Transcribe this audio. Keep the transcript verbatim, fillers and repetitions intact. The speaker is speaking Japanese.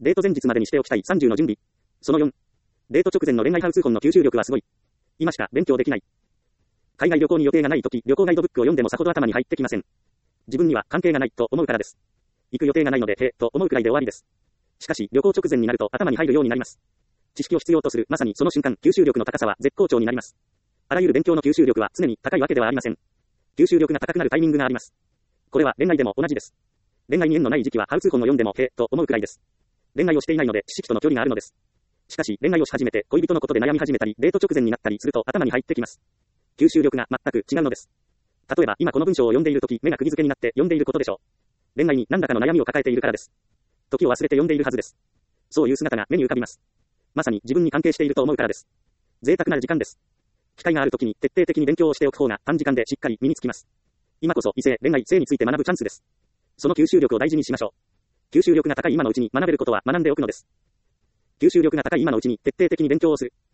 デート前日までにしておきたいさんじゅうの準備。そのよん。デート直前の恋愛ハウツー本の吸収力はすごい。今しか勉強できない。海外旅行に予定がないとき、旅行ガイドブックを読んでもさほど頭に入ってきません。自分には関係がないと思うからです。行く予定がないので、へえ、と思うくらいで終わりです。しかし、旅行直前になると頭に入るようになります。知識を必要とする、まさにその瞬間、吸収力の高さは絶好調になります。あらゆる勉強の吸収力は常に高いわけではありません。吸収力が高くなるタイミングがあります。これは恋愛でも同じです。恋愛に縁のない時期はハウツー本を読んでも、へえ、と思うくらいです。恋愛をしていないので、知識との距離があるのです。しかし、恋愛をし始めて、恋人のことで悩み始めたり、デート直前になったりすると頭に入ってきます。吸収力が全く違うのです。例えば、今この文章を読んでいるとき、目が釘付けになって読んでいることでしょう。恋愛に何らかの悩みを抱えているからです。時を忘れて読んでいるはずです。そういう姿が目に浮かびます。まさに自分に関係していると思うからです。贅沢な時間です。機会があるときに徹底的に勉強をしておく方が短時間でしっかり身につきます。今こそ異性、恋愛、性について学ぶチャンスです。その吸収力を大事にしましょう。吸収力が高い今のうちに学べることは学んでおくのです。吸収力が高い今のうちに徹底的に勉強をする。